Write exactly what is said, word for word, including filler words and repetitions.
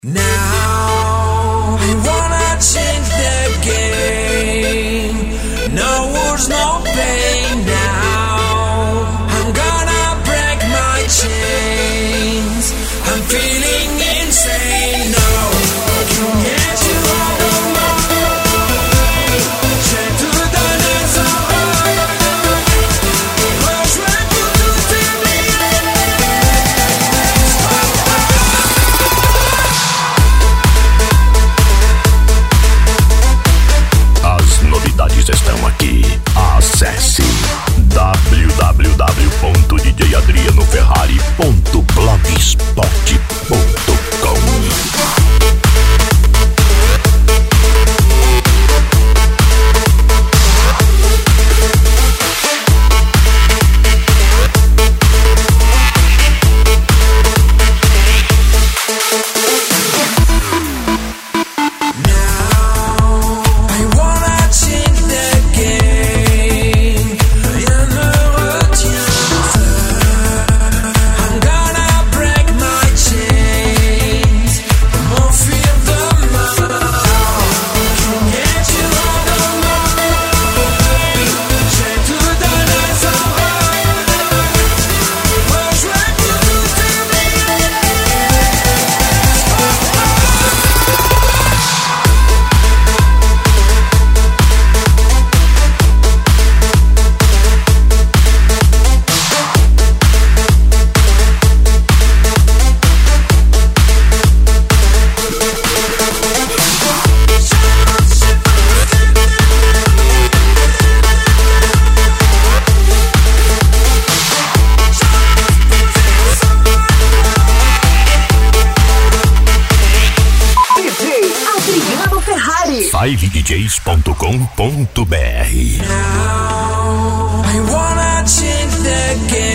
Now I wanna change the game. No words, no pain. Now I'm gonna break my chains. I'm feeling insane. No, can get you out of my way. Straight to the next hour. Close right to the As novidades estão aqui. Acesse w w w ponto d j adriano ferrari ponto blogspot ponto com. live d js ponto com ponto b r. Now I wanna change the game.